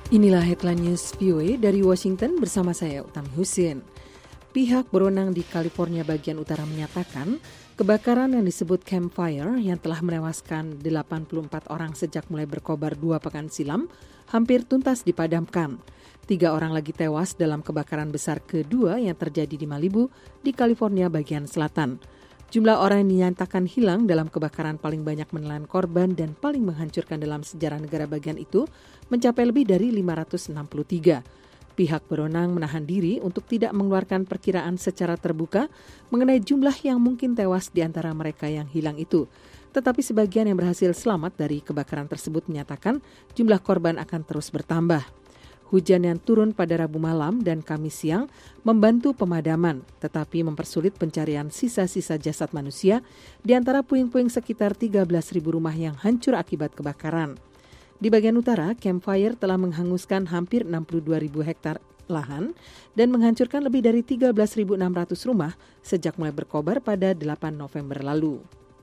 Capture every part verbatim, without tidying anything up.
Inilah headline news V O A dari Washington bersama saya Utami Husin. Pihak berwenang di California bagian utara menyatakan kebakaran yang disebut Camp Fire yang telah menewaskan delapan puluh empat orang sejak mulai berkobar dua pekan silam hampir tuntas dipadamkan. Tiga orang lagi tewas dalam kebakaran besar kedua yang terjadi di Malibu di California bagian selatan. Jumlah orang yang dinyatakan hilang dalam kebakaran paling banyak menelan korban dan paling menghancurkan dalam sejarah negara bagian itu mencapai lebih dari lima ratus enam puluh tiga. Pihak berwenang menahan diri untuk tidak mengeluarkan perkiraan secara terbuka mengenai jumlah yang mungkin tewas di antara mereka yang hilang itu. Tetapi sebagian yang berhasil selamat dari kebakaran tersebut menyatakan jumlah korban akan terus bertambah. Hujan yang turun pada Rabu malam dan Kamis siang membantu pemadaman, tetapi mempersulit pencarian sisa-sisa jasad manusia di antara puing-puing sekitar tiga belas ribu rumah yang hancur akibat kebakaran. Di bagian utara, Camp Fire telah menghanguskan hampir enam puluh dua ribu hektar lahan dan menghancurkan lebih dari tiga belas ribu enam ratus rumah sejak mulai berkobar pada delapan November lalu.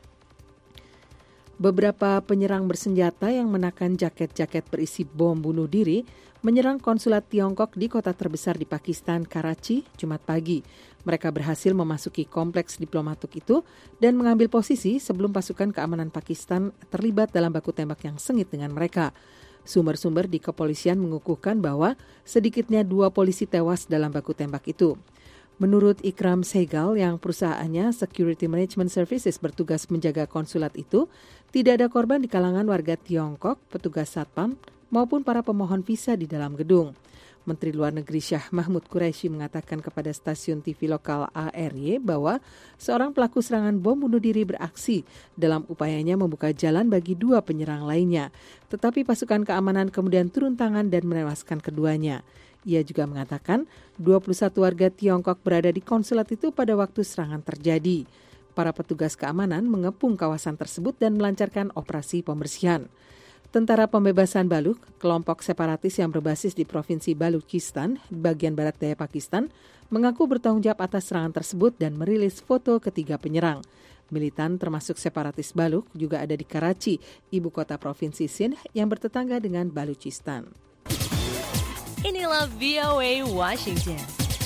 Beberapa penyerang bersenjata yang mengenakan jaket-jaket berisi bom bunuh diri menyerang konsulat Tiongkok di kota terbesar di Pakistan, Karachi, Jumat pagi. Mereka berhasil memasuki kompleks diplomatik itu dan mengambil posisi sebelum pasukan keamanan Pakistan terlibat dalam baku tembak yang sengit dengan mereka. Sumber-sumber di kepolisian mengukuhkan bahwa sedikitnya dua polisi tewas dalam baku tembak itu. Menurut Ikram Segal yang perusahaannya Security Management Services bertugas menjaga konsulat itu, tidak ada korban di kalangan warga Tiongkok, petugas satpam, maupun para pemohon visa di dalam gedung. Menteri Luar Negeri Shah Mahmud Qureshi mengatakan kepada stasiun T V lokal A R Y bahwa seorang pelaku serangan bom bunuh diri beraksi dalam upayanya membuka jalan bagi dua penyerang lainnya. Tetapi pasukan keamanan kemudian turun tangan dan menewaskan keduanya. Ia juga mengatakan dua puluh satu warga Tiongkok berada di konsulat itu pada waktu serangan terjadi. Para petugas keamanan mengepung kawasan tersebut dan melancarkan operasi pembersihan. Tentara Pembebasan Baluch, kelompok separatis yang berbasis di Provinsi Baluchistan, bagian barat daya Pakistan, mengaku bertanggung jawab atas serangan tersebut dan merilis foto ketiga penyerang. Militan termasuk separatis Baluch juga ada di Karachi, ibu kota Provinsi Sindh yang bertetangga dengan Baluchistan. Inilah V O A Washington.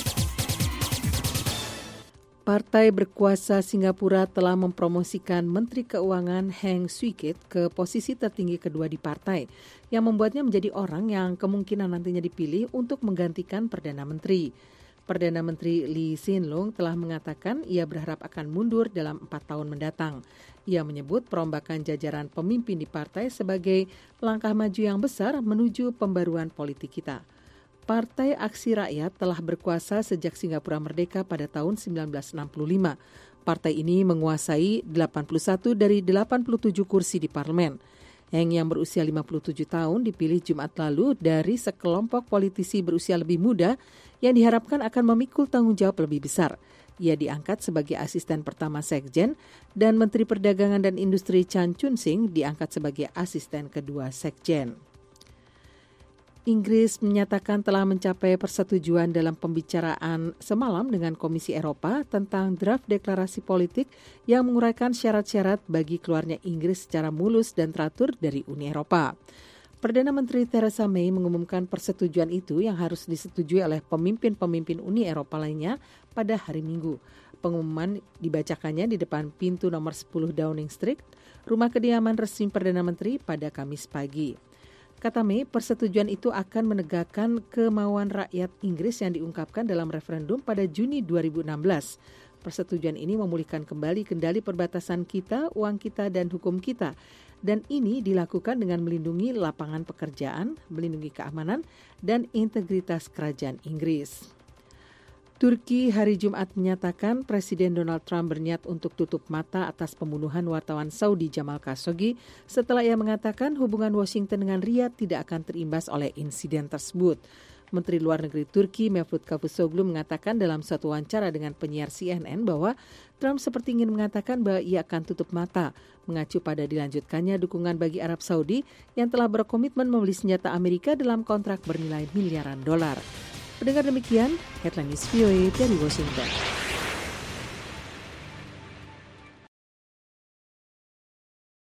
Partai berkuasa Singapura telah mempromosikan Menteri Keuangan Heng Swee Keat ke posisi tertinggi kedua di partai, yang membuatnya menjadi orang yang kemungkinan nantinya dipilih untuk menggantikan Perdana Menteri. Perdana Menteri Lee Hsien Loong telah mengatakan ia berharap akan mundur dalam empat tahun mendatang. Ia menyebut perombakan jajaran pemimpin di partai sebagai langkah maju yang besar menuju pembaruan politik kita. Partai Aksi Rakyat telah berkuasa sejak Singapura merdeka pada tahun sembilan belas enam puluh lima. Partai ini menguasai delapan puluh satu dari delapan puluh tujuh kursi di parlemen. Heng yang berusia lima puluh tujuh tahun dipilih Jumat lalu dari sekelompok politisi berusia lebih muda yang diharapkan akan memikul tanggung jawab lebih besar. Ia diangkat sebagai asisten pertama Sekjen dan Menteri Perdagangan dan Industri Chan Chun Sing diangkat sebagai asisten kedua Sekjen. Inggris menyatakan telah mencapai persetujuan dalam pembicaraan semalam dengan Komisi Eropa tentang draft deklarasi politik yang menguraikan syarat-syarat bagi keluarnya Inggris secara mulus dan teratur dari Uni Eropa. Perdana Menteri Theresa May mengumumkan persetujuan itu yang harus disetujui oleh pemimpin-pemimpin Uni Eropa lainnya pada hari Minggu. Pengumuman dibacakannya di depan pintu nomor sepuluh Downing Street, rumah kediaman resmi Perdana Menteri pada Kamis pagi. Kata May, persetujuan itu akan menegakkan kemauan rakyat Inggris yang diungkapkan dalam referendum pada Juni dua ribu enam belas. Persetujuan ini memulihkan kembali kendali perbatasan kita, uang kita, dan hukum kita. Dan ini dilakukan dengan melindungi lapangan pekerjaan, melindungi keamanan, dan integritas kerajaan Inggris. Turki hari Jumat menyatakan Presiden Donald Trump berniat untuk tutup mata atas pembunuhan wartawan Saudi Jamal Khashoggi setelah ia mengatakan hubungan Washington dengan Riyadh tidak akan terimbas oleh insiden tersebut. Menteri Luar Negeri Turki Mevlut Cavusoglu mengatakan dalam suatu wawancara dengan penyiar C N N bahwa Trump seperti ingin mengatakan bahwa ia akan tutup mata, mengacu pada dilanjutkannya dukungan bagi Arab Saudi yang telah berkomitmen membeli senjata Amerika dalam kontrak bernilai miliaran dolar. Pendengar demikian, Headline News V O A dari Washington.